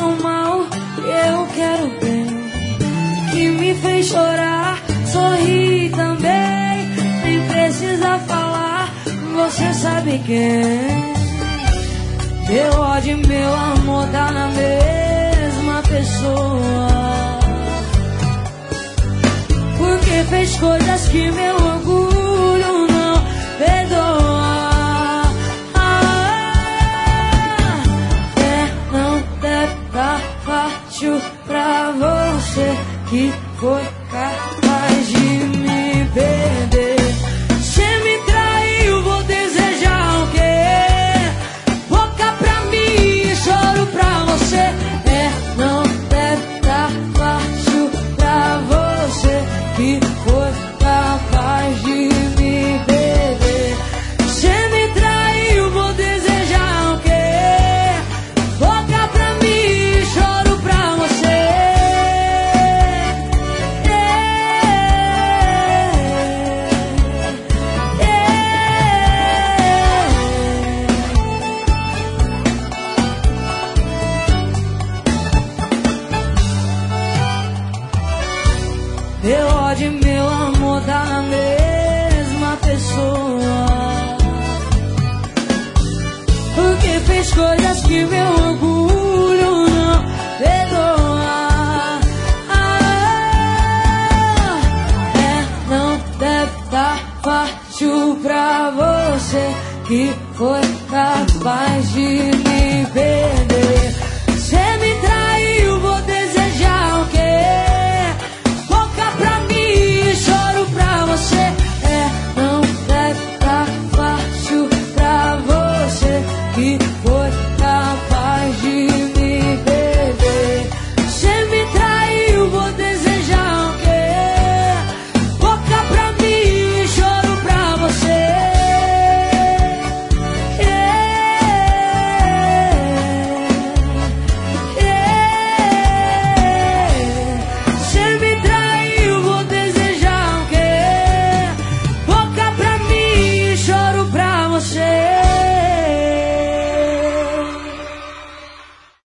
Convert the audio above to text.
tão mal, eu quero bem. Que me fez chorar, sorri também. Nem precisa falar, você sabe quem. Meu ódio e meu amor tá na mesma pessoa. Porque fez coisas que meu orgulho não perdoa. Não deve tá fácil pra você que foi capaz de me perder. Cê me traiu, vou desejar o quê? Boca pra mim, choro pra você. Não deve tá fácil pra você que foi capaz de me perder. Cê me traiu, vou desejar o quê? Boca pra mim, choro pra você. Meu ódio e meu amor tá na mesma pessoa. Porque fez coisas que meu orgulho não perdoa. Não deve tá fácil pra você que foi capaz de me perder. Cê me traiu, vou desejar o quê? Boca pra mim, choro pra você. Não deve tá fácil pra você que